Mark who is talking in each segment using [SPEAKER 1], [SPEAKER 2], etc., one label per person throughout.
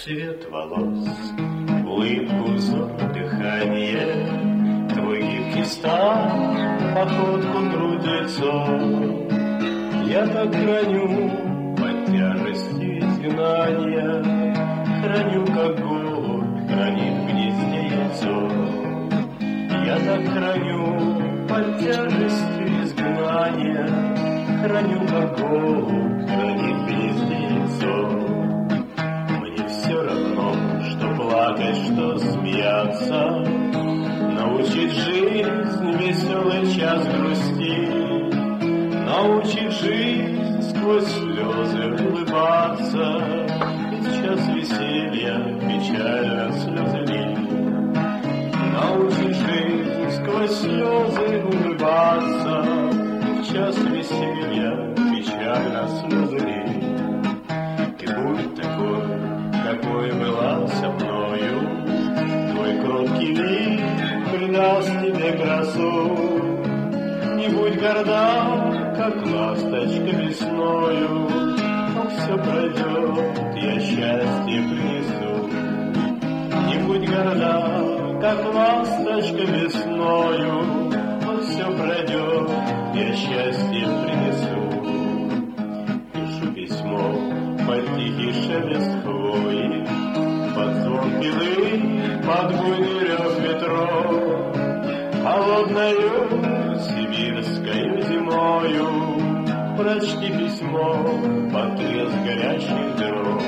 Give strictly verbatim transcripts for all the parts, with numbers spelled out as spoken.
[SPEAKER 1] цвет волос, улыбку, взор, дыхание, твой гибкий стан, походку, грудь, лицо. Я так храню под тяжестью изгнания, храню, как голубь хранит в гнезде яйцо. Я так храню под тяжестью изгнания, храню, как голубь хранит в гнезде яйцо. Мне все равно, что плакать, что смеяться, научит жизнь веселый час грусти, научит жизнь сквозь слезы улыбаться, и в час веселья печально слезы лить. Научит жизнь сквозь слезы улыбаться, и в час веселья печально слезы лить. Ты будь такой, какой была со мною, твой кроткий вид придаст тебе красу. Не будь горда, как ласточка весною, но все пройдет, я счастье принесу. Не будь горда, как ласточка весною, но все пройдет, я счастье принесу. Пишу письмо под тихий шелест хвои, под звон пилы, под буйный рев ветров, холодною сибирскою зимою. Прочти письмо под треск горящих дров,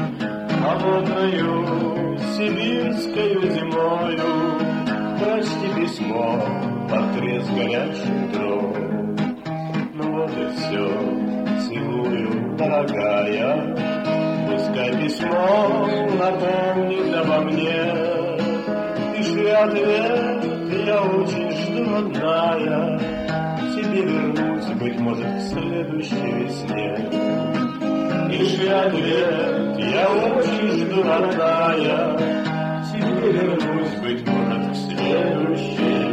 [SPEAKER 1] холодною сибирскою зимою. Прочти письмо под треск горящих дров. Ну вот и все, целую, дорогая, пускай письмо напомнит обо мне. Пиши ответ, я очень жду, родная, к тебе вернусь, быть может, к следующей весне. Пиши ответ, я очень жду, родная, к тебе вернусь, быть может, к следующей